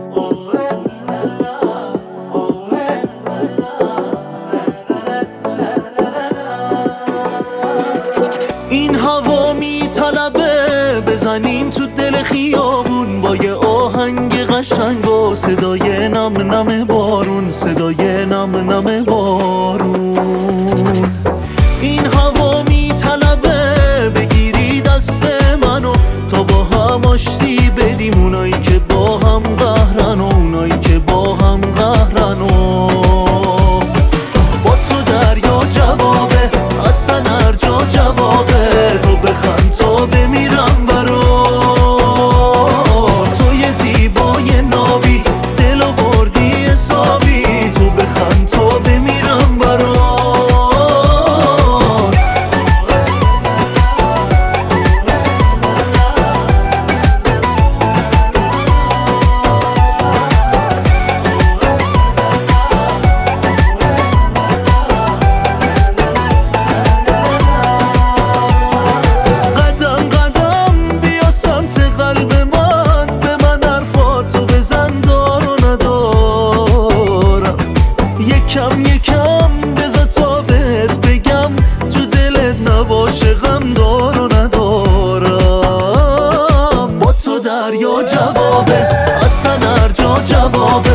این هوا میطلبه بزنیم تو دل خیابون با یه آهنگ قشنگ و صدای نم نم بارون، صدای نم نم بارون. این هوا میطلبه بگیری دست منو تا با هم آشتی بدیم، اونایی که با هم قهرن و اونایی که با هم قهرن. و با تو دریا جوابه، اصلا هر جا جوابه، تو بخند تا بمیرم برات. تو یه زیبای نابی، دلو بردی حسابی، تو بخند تا بمیرم برات. یکم یکم بذار تا بهت بگم تو دلت نباشه غم دار و ندارم. با تو دریا جوابه، اصلا هر جا جوابه،